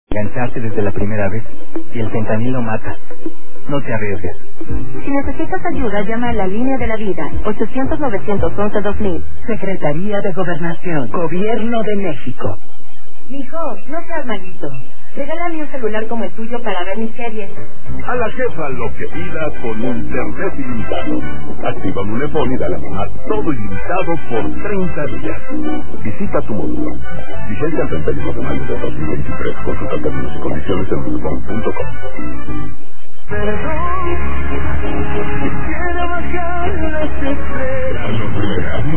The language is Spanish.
Engancharte desde la primera vez y el fentanilo mata. No te arriesgues. Si necesitas ayuda, llama a la línea de la vida, 800-911-2000. Secretaría de Gobernación, Gobierno de México. Mijo, no seas malito. Regálame un celular como el tuyo para ver mis series. A la jefa lo que pida con internet ilimitado. Activa Munefón y dale a mamá todo ilimitado por 30 días. Visita tu módulo. Vigencia al 31 de mayo de 2023. Consulta términos y condiciones en munefón.com. Perdón, quisiera bajar las estrellas.